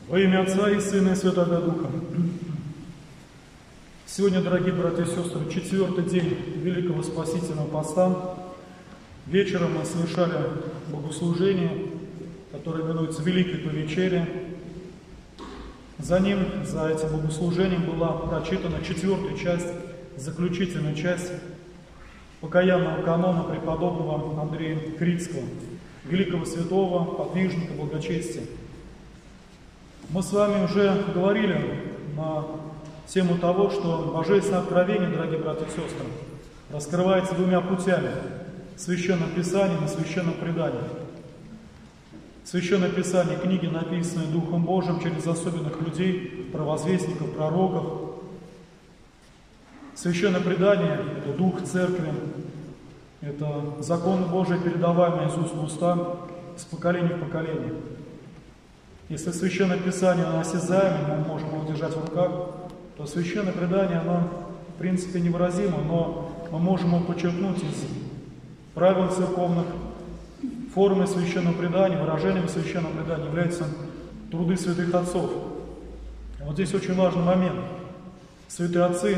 Во имя Отца и Сына и Святого Духа. Сегодня, дорогие братья и сестры, 4-й день Великого Спасительного Поста. Вечером мы совершали богослужение, которое именуется Великой Повечере. За ним, за этим богослужением была прочитана 4-я часть, заключительная часть покаянного канона преподобного Андрея Критского, великого святого, подвижника, благочестия. Мы с вами уже говорили на тему того, что Божественное откровение, дорогие братья и сестры, раскрывается двумя путями: Священным Писанием и Священным преданием. Священное Писание – книги, написанные Духом Божьим через особенных людей, провозвестников, пророков. Священное предание – это Дух Церкви, это закон Божий, передаваемый из уст в уста, с поколения в поколение. Если Священное Писание осязаемо, мы можем его держать в руках, то Священное предание, оно в принципе невыразимо, но мы можем его подчеркнуть из правил церковных. Формой Священного предания, выражением Священного предания являются труды святых отцов. И вот здесь очень важный момент. Святые отцы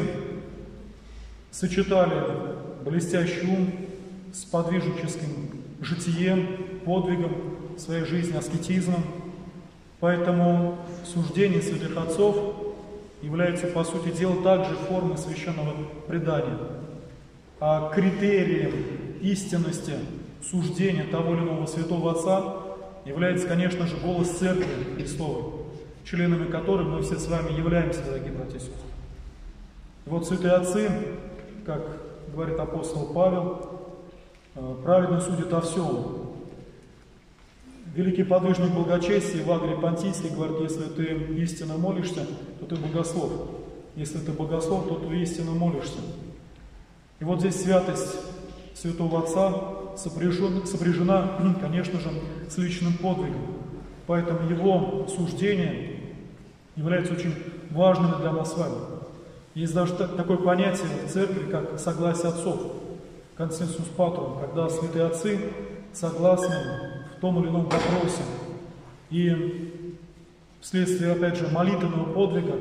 сочетали блестящий ум с подвижническим житием, подвигом своей жизни, аскетизмом. Поэтому суждение святых отцов является, по сути дела, также формой священного предания. А критерием истинности суждения того или иного святого отца является, конечно же, голос Церкви Христовой, членами которой мы все с вами являемся, дорогие братья и сестры. И вот святые отцы, как говорит апостол Павел, праведно судят о всем. Великий подвижник благочестия Евагрий Понтийский говорит: если ты истинно молишься, то ты богослов. Если ты богослов, то ты истинно молишься. И вот здесь святость святого отца сопряжена, конечно же, с личным подвигом. Поэтому его суждения являются очень важными для нас с вами. Есть даже такое понятие в церкви, как согласие отцов, консенсус патрум, когда святые отцы согласны в том или ином вопросе. И вследствие, опять же, молитвенного подвига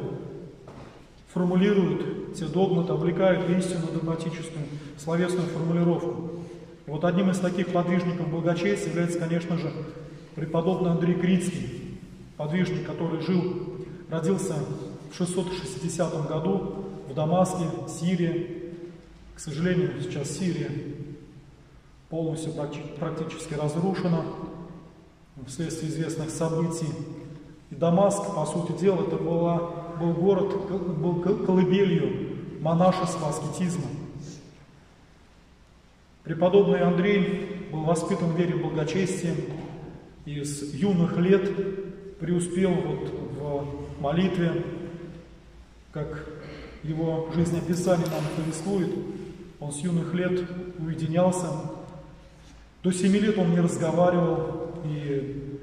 формулируют те догматы, облекают в истинную догматическую словесную формулировку. И вот одним из таких подвижников благочестия является, конечно же, преподобный Андрей Критский, подвижник, который родился в 660 году в Дамаске, Сирия. К сожалению, сейчас Сирия полностью практически разрушена вследствие известных событий. И Дамаск, по сути дела, это был город, был колыбелью монашества, аскетизма. Преподобный Андрей был воспитан в вере благочестия и с юных лет преуспел в молитве, как его жизнеописание нам повествует. Он с юных лет уединялся. До 7 лет он не разговаривал, и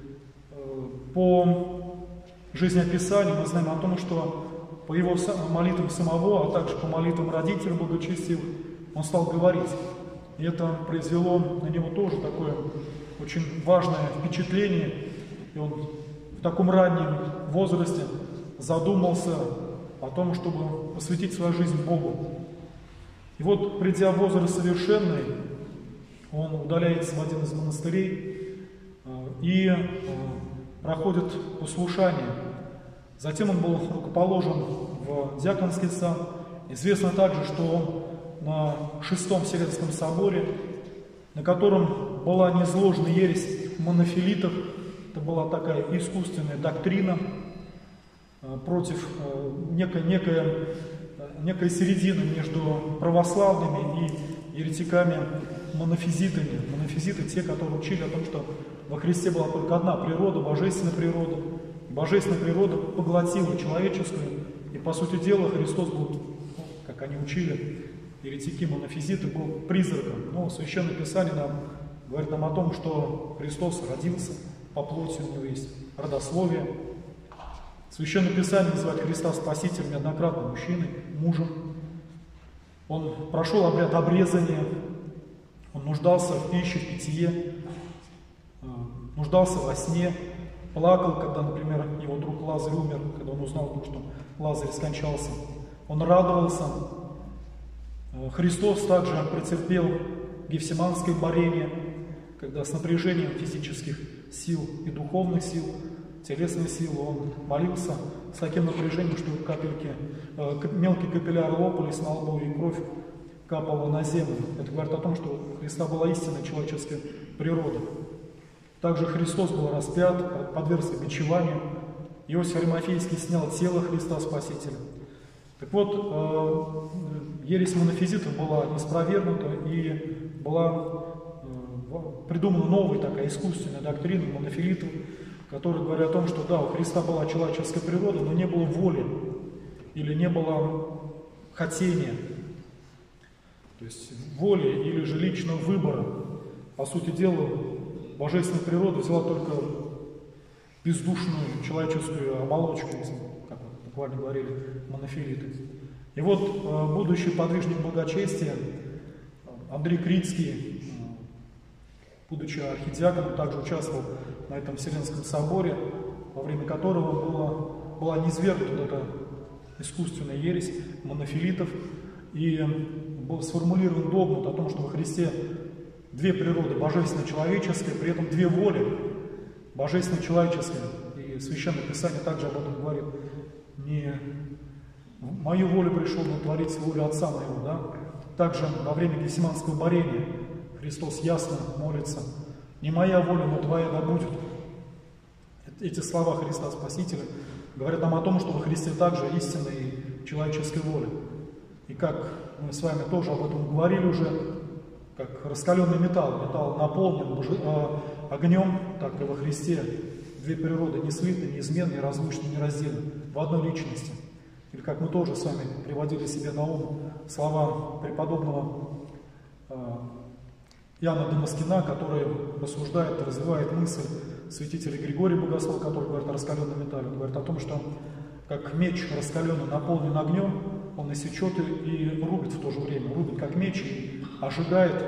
по жизнеописанию мы знаем о том, что по его молитвам самого, а также по молитвам родителей благочестивых, он стал говорить. И это произвело на него тоже такое очень важное впечатление. И он в таком раннем возрасте задумался о том, чтобы посвятить свою жизнь Богу. И вот, придя в возраст совершенный, он удаляется в один из монастырей и проходит послушание. Затем он был рукоположен в диаконский сан. Известно также, что он на Шестом Вселенском соборе, на котором была ниизложена ересь монофилитов, это была такая искусственная доктрина против некой середины между православными и еретиками-монофизитами. Монофизиты те, которые учили о том, что во Христе была только одна природа, божественная природа. Божественная природа поглотила человеческую, и, по сути дела, Христос был, как они учили, еретики-монофизиты, был призраком. Но Священное Писание говорит нам о том, что Христос родился по плоти, у него есть родословие. Священное Писание называет Христа Спасителем неоднократно мужчиной, мужем. Он прошел обряд обрезания, он нуждался в пище, в питье, нуждался во сне. плакал, когда, например, его друг Лазарь умер, когда он узнал, что Лазарь скончался. Он радовался. Христос также претерпел гефсиманское борение, когда с напряжением физических сил и духовных сил, телесных сил он молился с таким напряжением, что мелкие капилляры лопались на лбу и кровь капала на землю. Это говорит о том, что у Христа была истинная человеческая природа. Также Христос был распят, подвергся бичеванию. Иосиф Аримафейский снял тело Христа Спасителя. Так вот, ересь монофизитов была не спровергнута, и была придумана новая такая искусственная доктрина монофилитов, которая говорит о том, что да, у Христа была человеческая природа, но не было воли или не было хотения. То есть воли или же личного выбора. По сути дела, божественная природа взяла только бездушную человеческую оболочку, как буквально говорили монофилиты. И вот будущий подвижник благочестия Андрей Критский, будучи архидиаконом, также участвовал на этом Вселенском соборе, во время которого была низвергнута вот эта искусственная ересь монофилитов, и был сформулирован догмат о том, что во Христе две природы, божественно человеческая, при этом две воли, божественно человеческая. И Священное Писание также об этом говорит. Не в мою волю пришел, но творить волю Отца моего. Да? Также во время гефсиманского борения Христос ясно молится: не моя воля, но твоя да будет. Эти слова Христа Спасителя говорят нам о том, что во Христе также истинная и человеческая воля. И как мы с вами тоже об этом говорили уже, как раскаленный металл наполнен огнем, так и во Христе две природы не слиты, неизменны, неразлучны, нераздельны в одной личности. Или как мы тоже с вами приводили себе на ум слова преподобного Иоанна Дамаскина, который рассуждает, развивает мысль святителя Григория Богослова, который говорит о раскаленном металле. Он говорит о том, что как меч раскаленный, наполнен огнем, он и сечет и рубит в то же время. Рубит как меч и ожигает,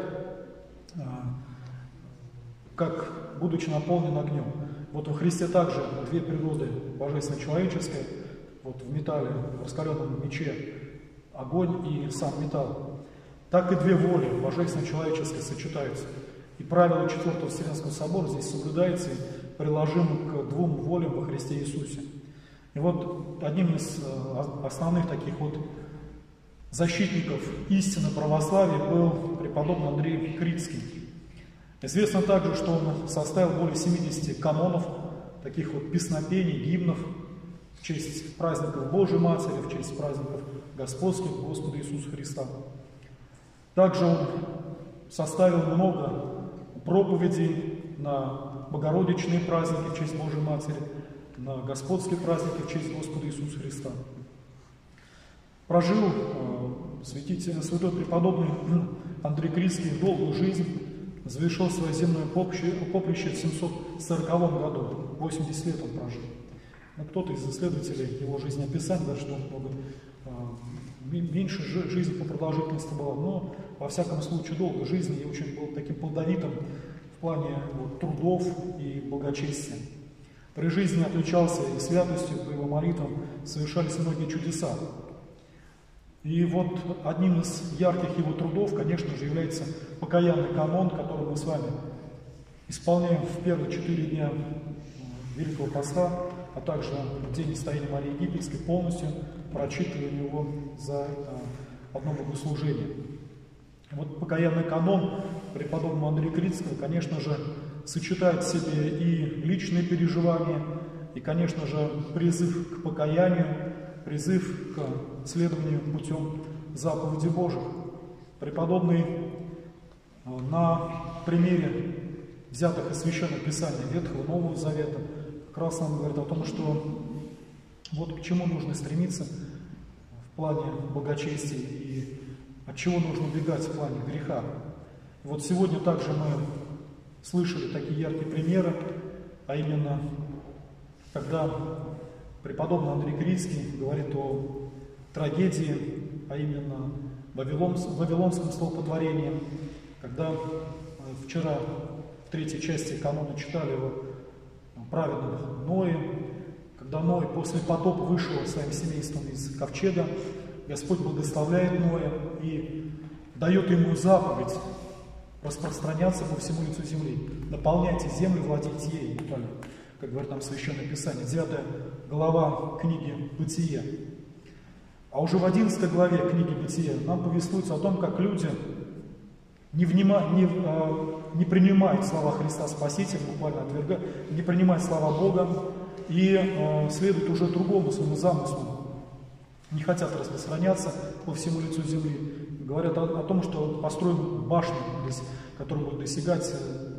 как будучи наполнен огнем. Вот во Христе также две природы, божественно-человеческая, вот в металле, в раскаленном мече огонь и сам металл. Так и две воли, божественно-человеческая, сочетаются. И правило Четвертого Вселенского собора здесь соблюдается и приложимо к двум волям во Христе Иисусе. И вот одним из основных таких вот защитников истины православия был преподобный Андрей Критский. Известно также, что он составил более 70 канонов, таких вот песнопений, гимнов в честь праздников Божией Матери, в честь праздников Господских Господа Иисуса Христа. Также он составил много проповедей на богородичные праздники в честь Божией Матери, на господские праздники в честь Господа Иисуса Христа. Прожил святой преподобный Андрей Критский долгую жизнь, завершил свое земное поприще в 740 году, 80 лет он прожил. Но кто-то из исследователей его жизнеописания говорит, что он много меньше жизни по продолжительности была, но во всяком случае долго жизни и очень был таким плодовитым в плане вот, трудов и благочестия. При жизни отличался и святостью, по его молитвам совершались многие чудеса. И вот одним из ярких его трудов, конечно же, является покаянный канон, который мы с вами исполняем в первые 4 дня Великого Поста, а также в день Стояния Марии Египетской, полностью прочитываем его за одно богослужение. Вот покаянный канон преподобного Андрея Критского, конечно же, сочетает в себе и личные переживания, и, конечно же, призыв к покаянию, призыв к следованию путем заповедей Божьих. Преподобный на примере взятых из Священного Писания Ветхого и Нового Завета как раз нам говорит о том, что вот к чему нужно стремиться в плане благочестия и от чего нужно убегать в плане греха. Вот сегодня также мы слышали такие яркие примеры, а именно, когда преподобный Андрей Критский говорит о трагедии, а именно Вавилонском столпотворении, когда вчера в 3-й части канона читали о праведным Ноем. Когда Ной после потопа вышел своим семейством из ковчега, Господь благословляет Ноя и дает ему заповедь распространяться по всему лицу земли. Наполняйте землю, владейте ей, как говорит нам Священное Писание, 9 глава книги «Бытие». А уже в 11 главе книги «Бытие» нам повествуется о том, как люди не принимают слова Христа Спасителя, буквально отвергают, не принимают слова Бога и следуют уже другому своему замыслу. Не хотят распространяться по всему лицу земли. Говорят о том, что построим башню, которая будет достигать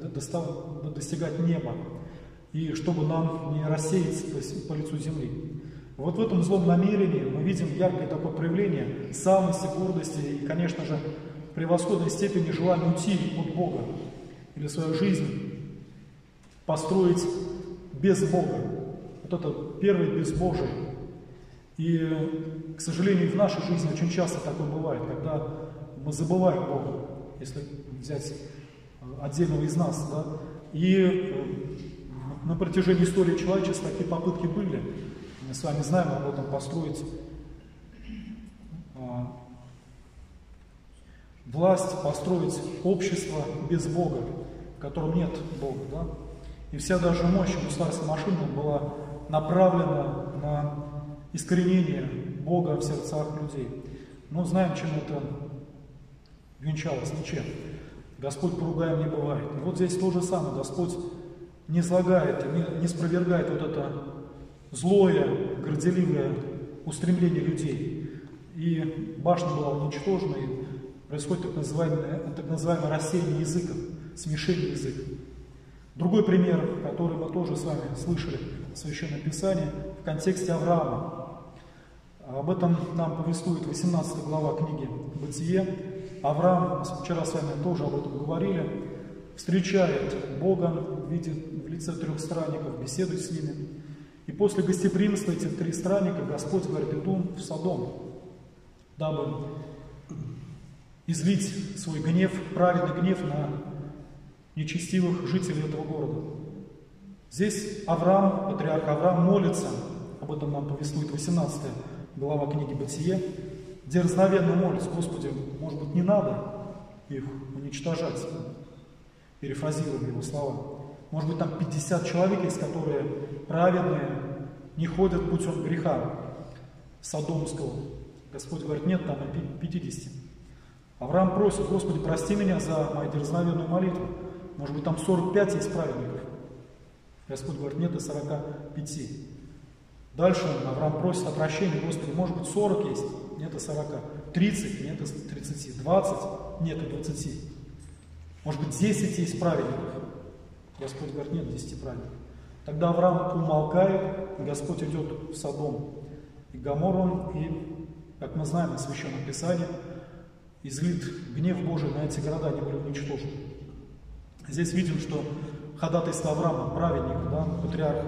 неба, и чтобы нам не рассеяться по лицу земли. Вот в этом злом намерении мы видим яркое такое проявление самости, гордости и, конечно же, в превосходной степени желания уйти от Бога или свою жизнь построить без Бога. Вот это первое безбожие. И, к сожалению, в нашей жизни очень часто такое бывает, когда мы забываем Бога, если взять отдельного из нас, да, и на протяжении истории человечества такие попытки были. Мы с вами знаем об этом, построить власть, построить общество без Бога, в котором нет Бога. Да? И вся даже мощь государственной машины была направлена на искоренение Бога в сердцах людей. Но знаем, чем это венчалось, ничем. Господь поругаем не бывает. И вот здесь то же самое. Господь не излагает, не спровергает вот это злое, горделивое устремление людей. И башня была уничтожена, и происходит так называемое рассеяние языков, смешение языков. Другой пример, который мы тоже с вами слышали в Священном Писании, в контексте Авраама. Об этом нам повествует 18 глава книги «Бытие». Авраам, вчера с вами тоже об этом говорили, встречает Бога в лице 3 странников, беседует с ними. И после гостеприимства этих 3 странника Господь говорит: иду в Содом, дабы излить свой гнев, праведный гнев на нечестивых жителей этого города. Здесь Авраам, патриарх Авраам, молится, об этом нам повествует 18 глава книги «Бытие», дерзновенно молится: Господи, может быть, не надо их уничтожать, перефразируем его слова. Может быть, там 50 человек есть, которые праведные, не ходят путем греха содомского. Господь говорит: нет, там и 50. Авраам просит: Господи, прости меня за мою дерзновенную молитву. Может быть, там 45 есть праведников. Господь говорит: нет, и 45. Дальше Авраам просит о прощении: Господи, может быть, 40 есть? Нет, и 40. 30? Нет, и 30. 20? Нет, и 20. Может быть, 10 есть праведников? Господь говорит: нет, 10 праведников. Тогда Авраам умолкает, и Господь идет в Содом и Гоморру, и, как мы знаем из Священного Писания, излит гнев Божий на эти города, они были уничтожены. Здесь видим, что ходатайство Авраама, праведника, да, патриарха.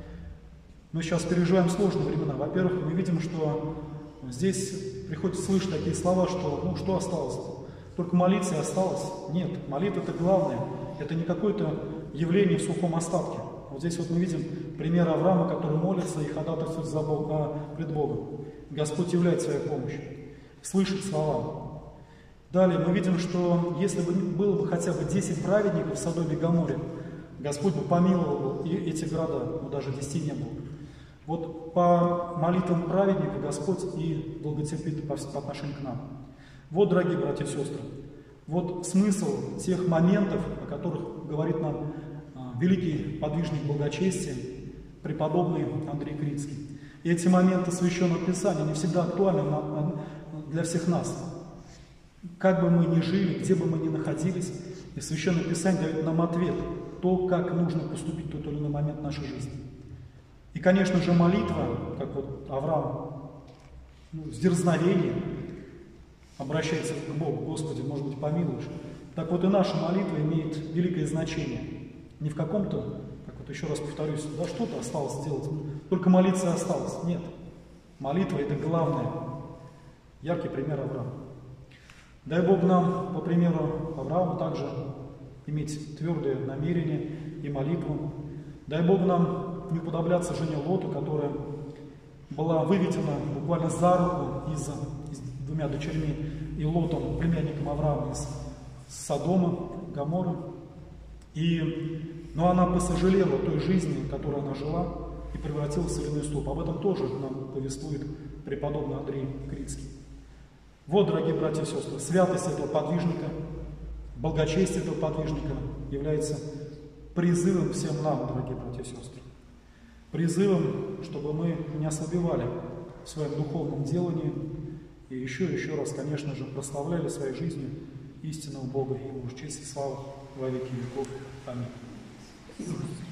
Мы сейчас переживаем сложные времена. Во-первых, мы видим, что здесь приходится слышать такие слова, что что осталось? Только молиться и осталось? Нет, молитва — это главное. Это не какое-то явление в сухом остатке. Вот здесь вот мы видим пример Авраама, который молится и ходатайствует пред Богом. Господь являет свою помощь, слышит слова. Далее мы видим, что если бы было бы хотя бы 10 праведников в Содоме и Гоморре, Господь бы помиловал и эти города, но даже 10 не было. Вот по молитвам праведника Господь и долготерпит по отношению к нам. Вот, дорогие братья и сестры, вот смысл тех моментов, о которых говорит нам великий подвижник благочестия, преподобный Андрей Критский. И эти моменты Священного Писания, они всегда актуальны для всех нас. Как бы мы ни жили, где бы мы ни находились, и Священное Писание дает нам ответ, то, как нужно поступить в тот или иной момент нашей жизни. И, конечно же, молитва, как вот Авраам, с дерзновением обращается к Богу: Господи, может быть, помилуешь. Так вот и наша молитва имеет великое значение. Не в каком-то, как вот еще раз повторюсь, да что-то осталось сделать, только молиться осталось. Нет. Молитва — это главное. Яркий пример Авраама. Дай Бог нам, по примеру Авраама, также иметь твердое намерение и молитву, Дай Бог нам не уподобляться жене Лоту, которая была выведена буквально за руку с двумя дочерьми и Лотом, племянником Авраама из Содома, Гоморры. Но она посожалела той жизни, которой она жила, и превратилась в соляной столб. Об этом тоже нам повествует преподобный Андрей Критский. Вот, дорогие братья и сестры, святость этого подвижника, благочестие этого подвижника является призывом всем нам, дорогие братья и сестры. Призывом, чтобы мы не ослабевали в своем духовном делании и еще раз, конечно же, прославляли своей жизнью истинного Бога. Ему честь и слава во веки веков. Аминь.